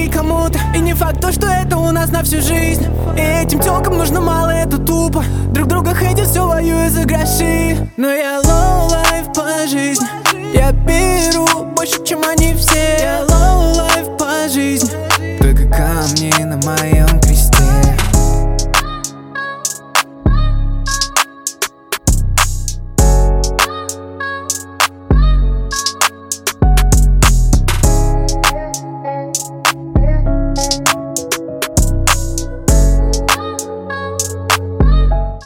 кому-то. И не факт то, что это у нас на всю жизнь. И этим тёлкам нужно мало, это тупо. Друг друга хейтят, все воюют за гроши. Но я